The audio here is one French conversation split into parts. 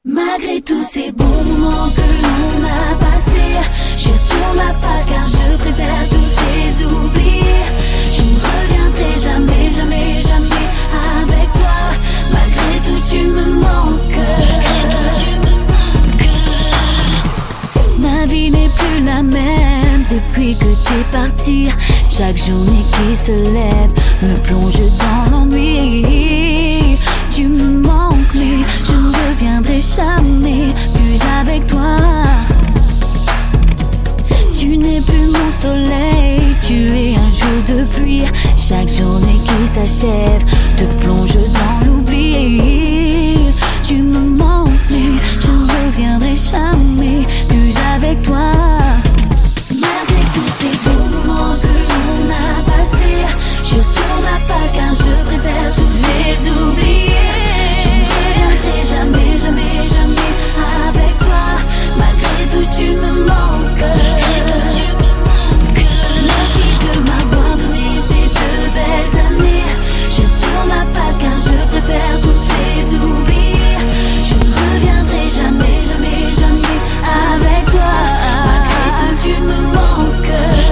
Malgré tous ces bons moments que l'on a passés, je tourne la page car je préfère tous les oublier. Je ne reviendrai jamais, jamais, jamais avec toi. Malgré tout tu me manques. Ma vie n'est plus la même depuis que t'es parti. Chaque journée qui se lève me plonge dans l'ennui. Tu me manques mais je ne reviendrai jamais plus avec toi. Tu n'es plus mon soleil, tu es un jour de pluie. Chaque journée qui s'achève te plonge dans l'oubli. Tu me manques mais je ne reviendrai jamais plus avec toi. Malgré tous ces beaux moments que l'on a passés, je tourne la page car je préfère tous les oublier. Je ne reviendrai jamais, jamais, jamais avec toi. Malgré tout tu me manques. Merci de m'avoir donné ces 2 belles années. Je tourne la page car je préfère toutes les oublier. Je ne reviendrai jamais, jamais, jamais avec toi. Malgré tout tu me manques.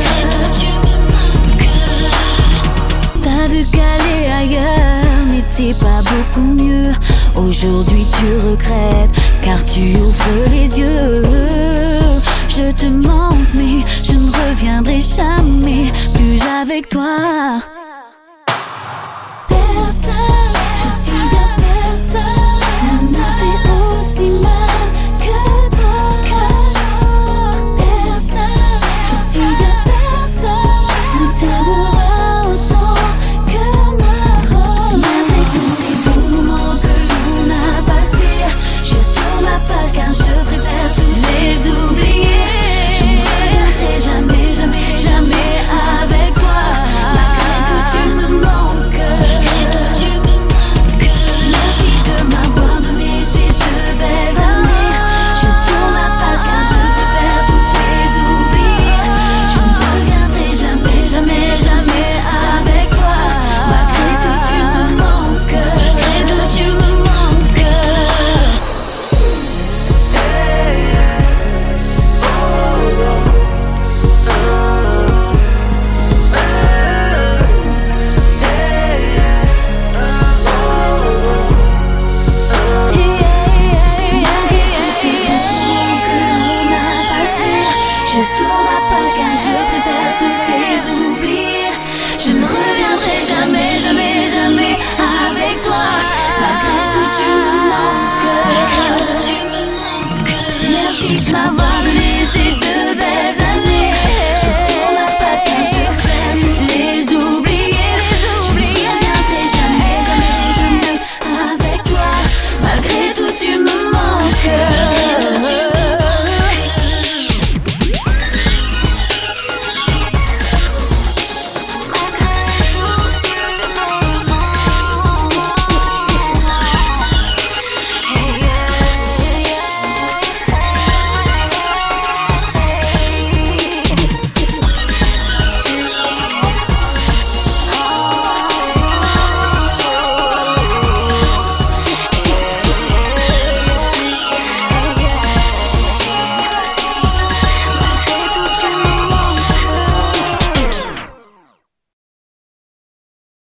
T'as vu qu'aller ailleurs n'était pas beaucoup mieux. Aujourd'hui tu regrettes car tu ouvres les yeux.